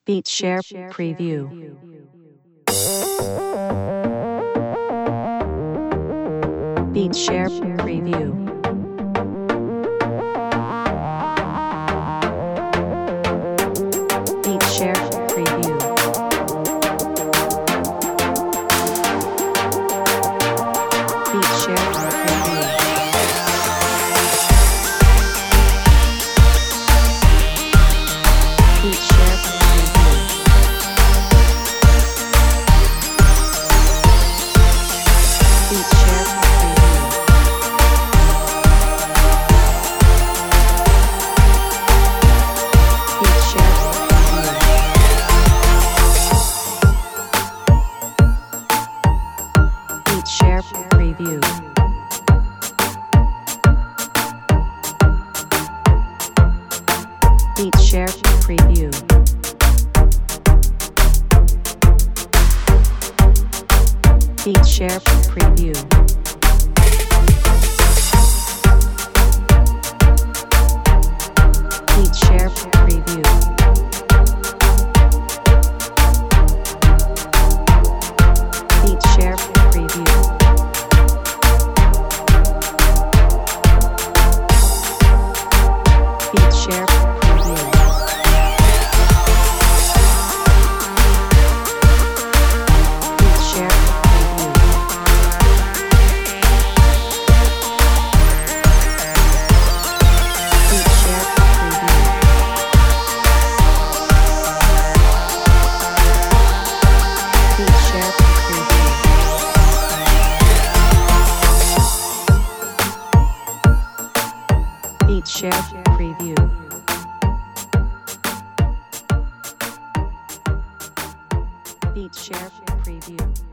Beat Share Preview. Beat Share Preview. Beat Share Preview. Beat Share Preview. Beat Share Preview. Beat Share Preview. Beat Share Preview. Beat Share Preview. Beat Share Preview. Beat Share Preview. Beat Share Preview. Beat Share Preview. Beat Share Preview. Beat Share Preview. Beat Share Preview. Beat Share Preview. Beat Share Preview. Beat Share Preview.